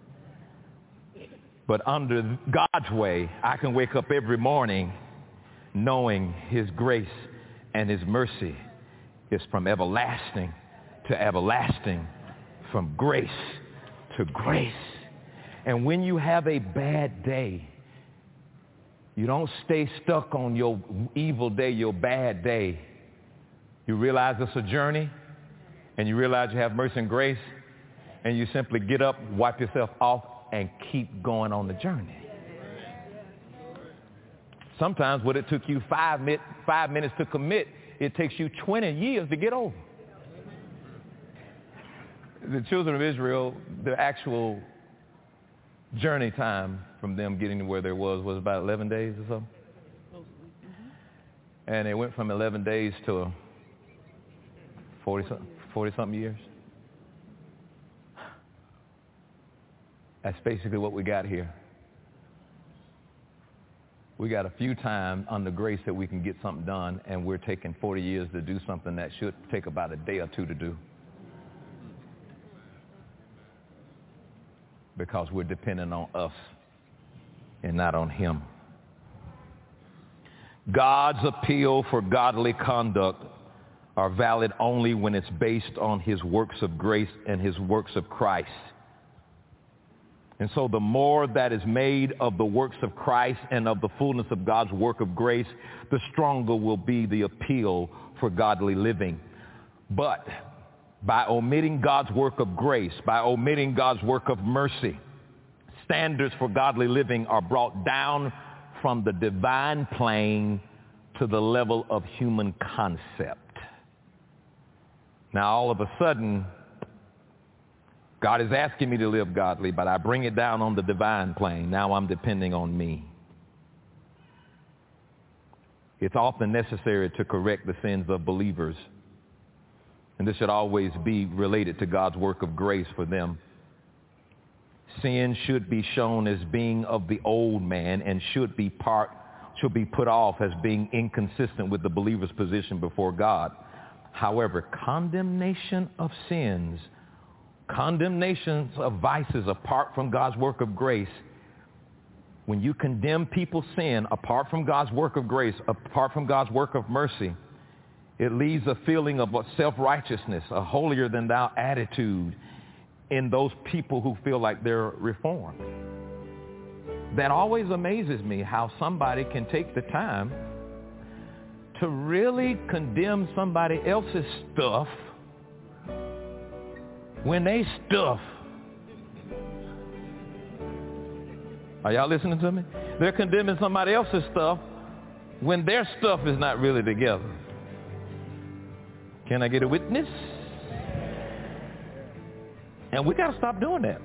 But under God's way, I can wake up every morning knowing his grace and his mercy is from everlasting to everlasting, from grace to grace. And when you have a bad day, you don't stay stuck on your evil day, your bad day. You realize it's a journey, and you realize you have mercy and grace, and you simply get up, wipe yourself off, and keep going on the journey. Sometimes what it took you 5 minutes to commit, it takes you 20 years to get over. The children of Israel, the actual journey time from them getting to where they was about 11 days or so. And it went from 11 days to 40-something years. That's basically what we got here. We got a few times under grace that we can get something done, and we're taking 40 years to do something that should take about a day or two to do. Because we're dependent on us and not on him. God's appeal for godly conduct are valid only when it's based on his works of grace and his works of Christ. And so the more that is made of the works of Christ and of the fullness of God's work of grace, the stronger will be the appeal for godly living. But by omitting God's work of grace, by omitting God's work of mercy, standards for godly living are brought down from the divine plane to the level of human concept. Now, all of a sudden, God is asking me to live godly, but I bring it down on the divine plane. Now I'm depending on me. It's often necessary to correct the sins of believers. And this should always be related to God's work of grace for them. Sin should be shown as being of the old man and should be put off as being inconsistent with the believer's position before God. However, condemnation of sins, condemnations of vices apart from God's work of grace, when you condemn people's sin apart from God's work of grace, apart from God's work of mercy, it leaves a feeling of self-righteousness, a holier-than-thou attitude in those people who feel like they're reformed. That always amazes me, how somebody can take the time to really condemn somebody else's stuff when they stuff. Are y'all listening to me? They're condemning somebody else's stuff when their stuff is not really together. Can I get a witness? And we got to stop doing that.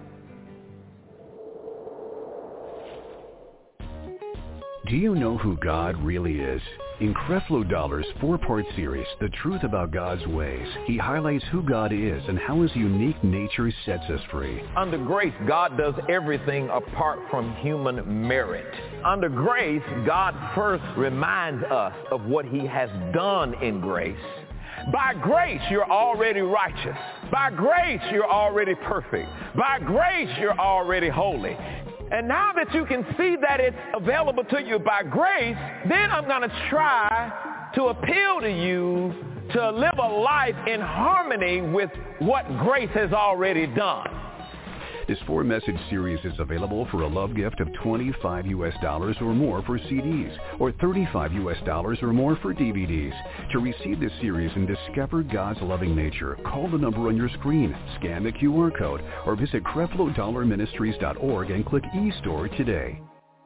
Do you know who God really is? In Creflo Dollar's 4-part series, The Truth About God's Ways, he highlights who God is and how his unique nature sets us free. Under grace, God does everything apart from human merit. Under grace, God first reminds us of what he has done in grace. By grace, you're already righteous. By grace, you're already perfect. By grace, you're already holy. And now that you can see that it's available to you by grace, then I'm going to try to appeal to you to live a life in harmony with what grace has already done. This 4-message series is available for a love gift of $25 or more for CDs, or $35 or more for DVDs. To receive this series and discover God's loving nature, call the number on your screen, scan the QR code, or visit CrefloDollarMinistries.org and click eStore today.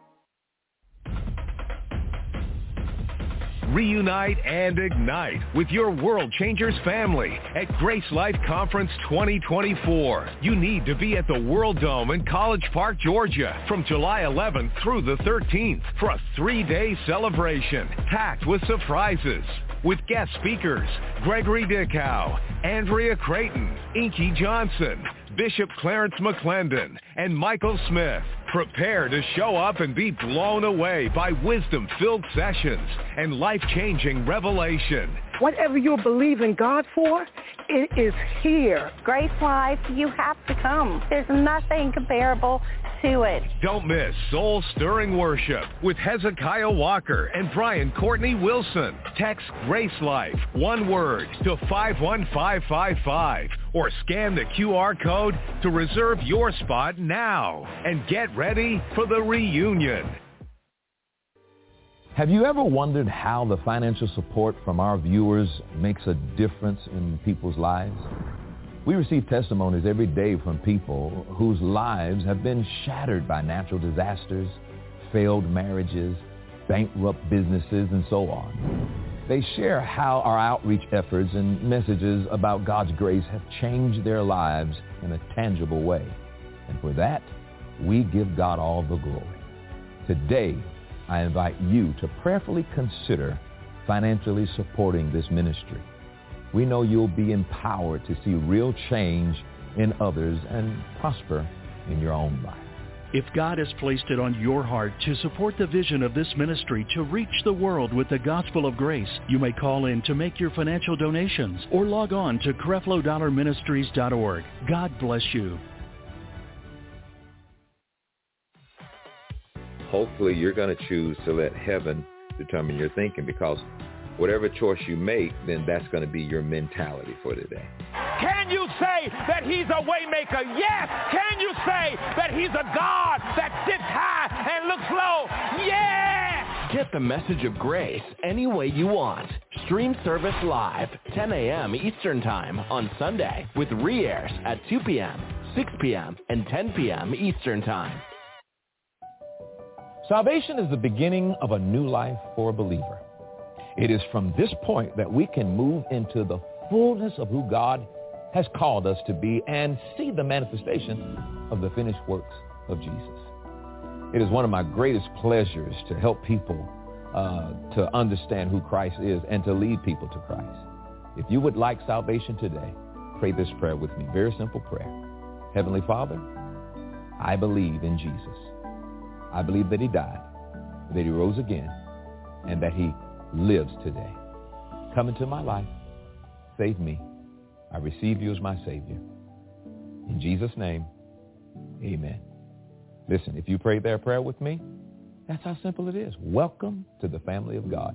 Reunite and ignite with your World Changers family at Grace Life Conference 2024. You need to be at the World Dome in College Park, Georgia from July 11th through the 13th for a 3-day celebration packed with surprises. With guest speakers Gregory Dickow, Andrea Creighton, Inky Johnson, Bishop Clarence McClendon, and Michael Smith. Prepare to show up and be blown away by wisdom-filled sessions and life-changing revelation. Whatever you're believing God for, it is here. Grace Life, you have to come. There's nothing comparable to it. Don't miss soul-stirring worship with Hezekiah Walker and Brian Courtney Wilson. Text Grace Life, one word, to 51555 or scan the QR code to reserve your spot now and get ready for the reunion. Have you ever wondered how the financial support from our viewers makes a difference in people's lives? We receive testimonies every day from people whose lives have been shattered by natural disasters, failed marriages, bankrupt businesses, and so on. They share how our outreach efforts and messages about God's grace have changed their lives in a tangible way. And for that, we give God all the glory. Today, I invite you to prayerfully consider financially supporting this ministry. We know you'll be empowered to see real change in others and prosper in your own life. If God has placed it on your heart to support the vision of this ministry to reach the world with the gospel of grace, you may call in to make your financial donations or log on to CrefloDollarMinistries.org. God bless you. Hopefully you're going to choose to let heaven determine your thinking, because whatever choice you make, then that's going to be your mentality for today. Can you say that he's a way maker? Yes. Can you say that he's a God that sits high and looks low? Yes. Get the message of grace any way you want. Stream service live, 10 a.m. Eastern Time on Sunday, with re-airs at 2 p.m., 6 p.m., and 10 p.m. Eastern Time. Salvation is the beginning of a new life for a believer. It is from this point that we can move into the fullness of who God has called us to be and see the manifestation of the finished works of Jesus. It is one of my greatest pleasures to help people to understand who Christ is and to lead people to Christ. If you would like salvation today, pray this prayer with me. Very simple prayer. Heavenly Father, I believe in Jesus. I believe that he died, that he rose again, and that he lives today. Come into my life. Save me. I receive you as my Savior. In Jesus' name, amen. Listen, if you prayed that prayer with me, that's how simple it is. Welcome to the family of God.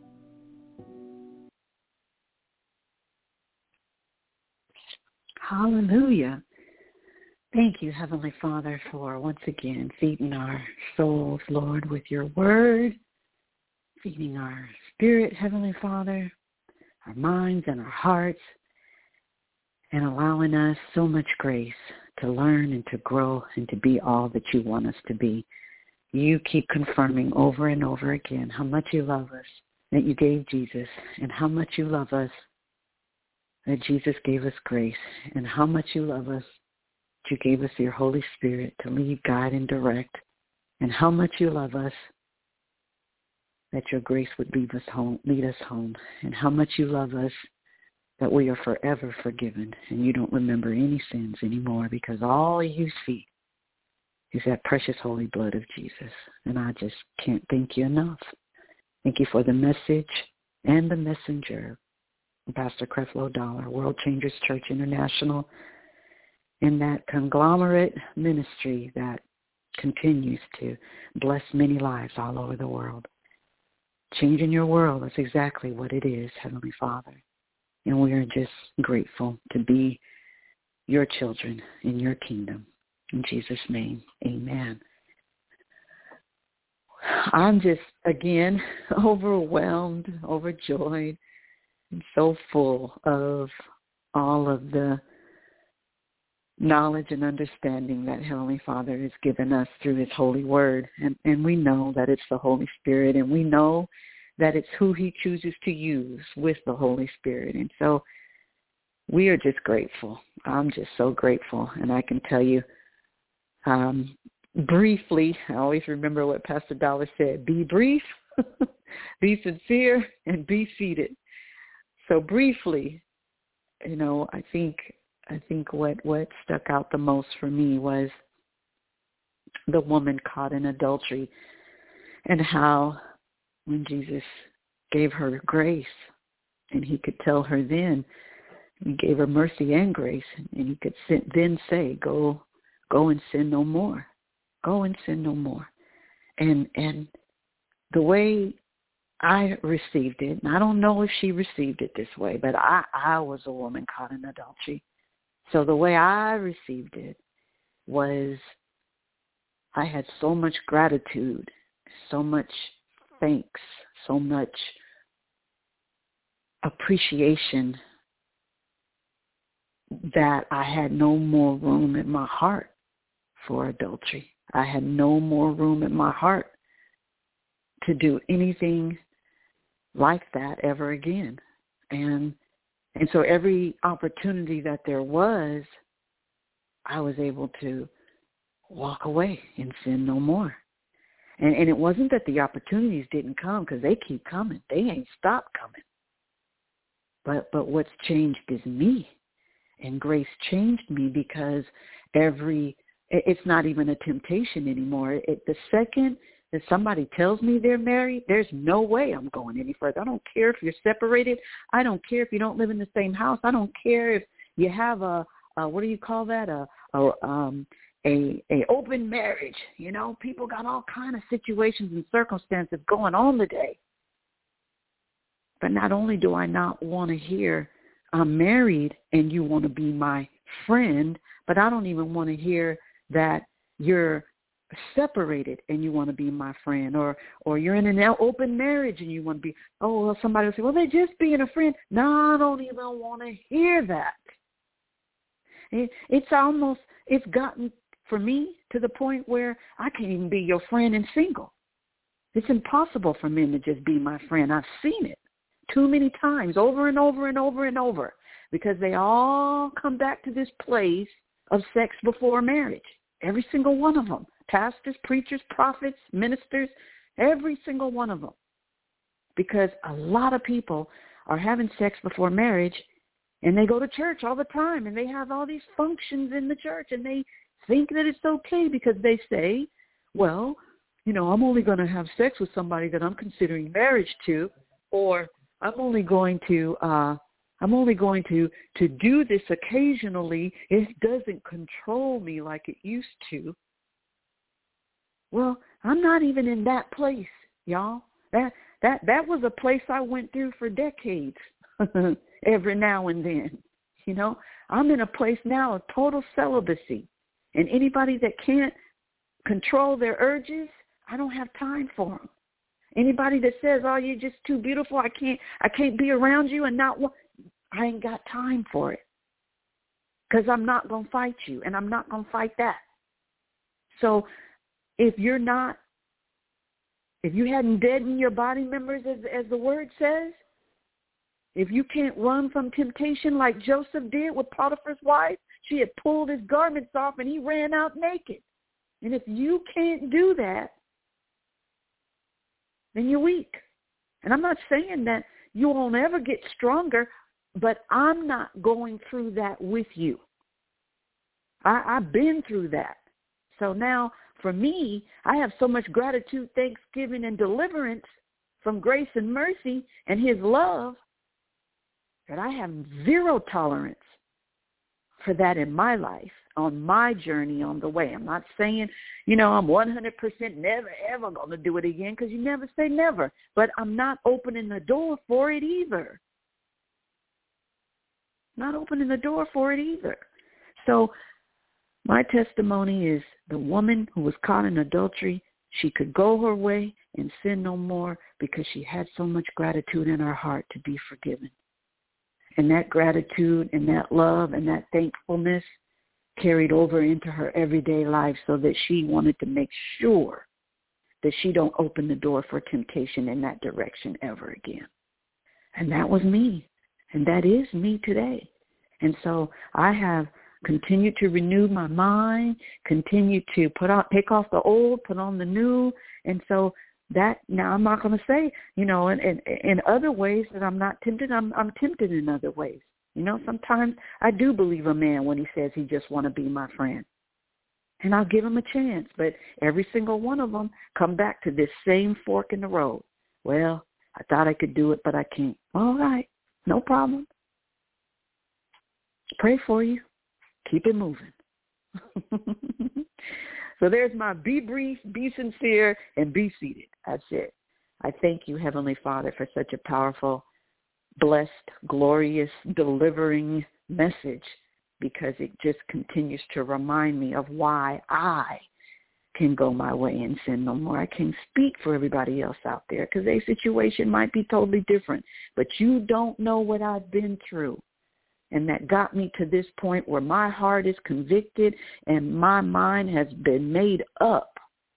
Hallelujah. Thank you, Heavenly Father, for once again feeding our souls, Lord, with your word, feeding our spirit, Heavenly Father, our minds and our hearts, and allowing us so much grace to learn and to grow and to be all that you want us to be. You keep confirming over and over again how much you love us, that you gave Jesus, and how much you love us, that Jesus gave us grace, and how much you love us, that you gave us your Holy Spirit to lead, guide, and direct, and how much you love us, that your grace would lead us home, and how much you love us, that we are forever forgiven, and you don't remember any sins anymore, because all you see is that precious holy blood of Jesus. And I just can't thank you enough. Thank you for the message and the messenger, Pastor Creflo Dollar, World Changers Church International, in that conglomerate ministry that continues to bless many lives all over the world. Changing your world, that's exactly what it is, Heavenly Father. And we are just grateful to be your children in your kingdom. In Jesus' name, amen. I'm just, again, overwhelmed, overjoyed, and so full of all of the knowledge and understanding that Heavenly Father has given us through his holy word. And we know that it's the Holy Spirit, and we know that it's who he chooses to use with the Holy Spirit. And so we are just grateful. I'm just so grateful. And I can tell you briefly, I always remember what Pastor Dollar said, be brief, be sincere, and be seated. So briefly, I think what stuck out the most for me was the woman caught in adultery, and how when Jesus gave her grace, and he could tell her then, he gave her mercy and grace, and he could then say, go and sin no more. Go and sin no more. And the way I received it, and I don't know if she received it this way, but I was a woman caught in adultery. So the way I received it was I had so much gratitude, so much thanks, so much appreciation that I had no more room in my heart for adultery. I had no more room in my heart to do anything like that ever again. And so every opportunity that there was, I was able to walk away and sin no more. And it wasn't that the opportunities didn't come, because they keep coming. They ain't stopped coming. But what's changed is me. And grace changed me, because it's not even a temptation anymore. The second that somebody tells me they're married, there's no way I'm going any further. I don't care if you're separated. I don't care if you don't live in the same house. I don't care if you have a what do you call that? A open marriage. People got all kind of situations and circumstances going on today. But not only do I not want to hear I'm married and you want to be my friend, but I don't even want to hear that you're separated and you want to be my friend, or you're in an open marriage and you want to be, somebody will say, well, they're just being a friend. No, I don't even want to hear that. It's gotten for me to the point where I can't even be your friend and single. It's impossible for men to just be my friend. I've seen it too many times, over and over and over and over, because they all come back to this place of sex before marriage. Every single one of them. Pastors, preachers, prophets, ministers, every single one of them. because a lot of people are having sex before marriage, and they go to church all the time, and they have all these functions in the church, and they think that it's okay because they say, well, I'm only going to have sex with somebody that I'm considering marriage to, or I'm only going to do this occasionally. It doesn't control me like it used to. Well, I'm not even in that place, y'all. That was a place I went through for decades, every now and then. I'm in a place now of total celibacy. And anybody that can't control their urges, I don't have time for them. Anybody that says, oh, you're just too beautiful, I can't be around you and not, I ain't got time for it. Because I'm not going to fight you, and I'm not going to fight that. So if you hadn't deadened your body members, as the word says, if you can't run from temptation like Joseph did with Potiphar's wife, she had pulled his garments off and he ran out naked. And if you can't do that, then you're weak. And I'm not saying that you won't ever get stronger, but I'm not going through that with you. I've been through that. So now, for me, I have so much gratitude, thanksgiving, and deliverance from grace and mercy and his love that I have zero tolerance for that in my life, on my journey on the way. I'm not saying, I'm 100% never, ever going to do it again, because you never say never. But I'm not opening the door for it either. Not opening the door for it either. So my testimony is the woman who was caught in adultery, she could go her way and sin no more because she had so much gratitude in her heart to be forgiven. And that gratitude and that love and that thankfulness carried over into her everyday life, so that she wanted to make sure that she don't open the door for temptation in that direction ever again. And that was me. And that is me today. And so I have continued to renew my mind, continue to take off the old, put on the new. And so that, now I'm not going to say, in other ways that I'm not tempted, I'm tempted in other ways. Sometimes I do believe a man when he says he just want to be my friend. And I'll give him a chance. But every single one of them come back to this same fork in the road. Well, I thought I could do it, but I can't. All right, no problem. Pray for you. Keep it moving. So there's my be brief, be sincere, and be seated. That's it. I thank you, Heavenly Father, for such a powerful, blessed, glorious, delivering message, because it just continues to remind me of why I can go my way and sin no more. I can speak for everybody else out there, because their situation might be totally different, but you don't know what I've been through. And that got me to this point where my heart is convicted and my mind has been made up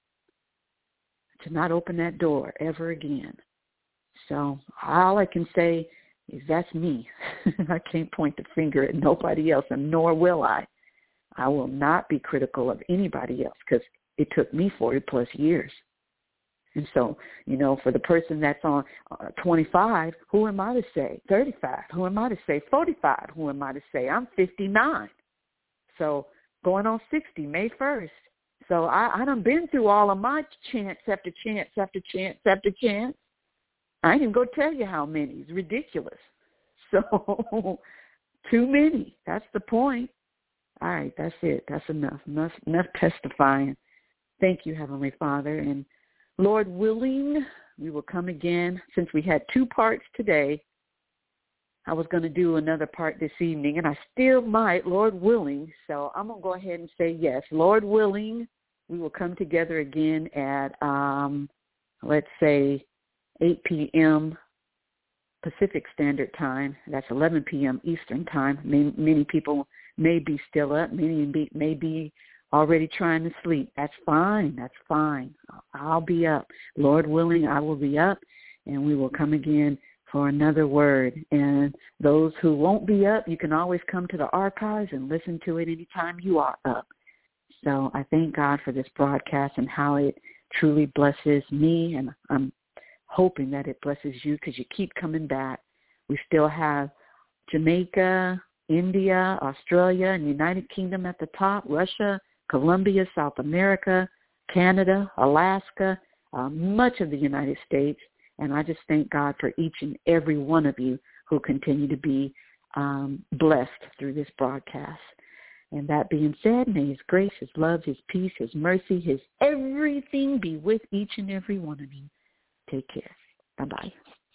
to not open that door ever again. So all I can say is that's me. I can't point the finger at nobody else, and nor will I. I will not be critical of anybody else, because it took me 40 plus years. And so, for the person that's on 25, who am I to say? 35, who am I to say? 45, who am I to say? I'm 59. So going on 60, May 1st. So I done been through all of my chance after chance after chance after chance. I ain't even going to tell you how many. It's ridiculous. So too many. That's the point. All right, that's it. That's enough. Enough testifying. Thank you, Heavenly Father. And Lord willing, we will come again. Since we had 2 parts today, I was going to do another part this evening, and I still might, Lord willing. So I'm going to go ahead and say yes. Lord willing, we will come together again at, let's say, 8 p.m. Pacific Standard Time. That's 11 p.m. Eastern Time. Many people may be still up. Many may be already trying to sleep. That's fine. That's fine. I'll be up. Lord willing, I will be up, and we will come again for another word. And those who won't be up, you can always come to the archives and listen to it anytime you are up. So I thank God for this broadcast and how it truly blesses me, and I'm hoping that it blesses you because you keep coming back. We still have Jamaica, India, Australia, and United Kingdom at the top, Russia, Colombia, South America, Canada, Alaska, much of the United States. And I just thank God for each and every one of you who continue to be blessed through this broadcast. And that being said, may his grace, his love, his peace, his mercy, his everything be with each and every one of you. Take care. Bye-bye.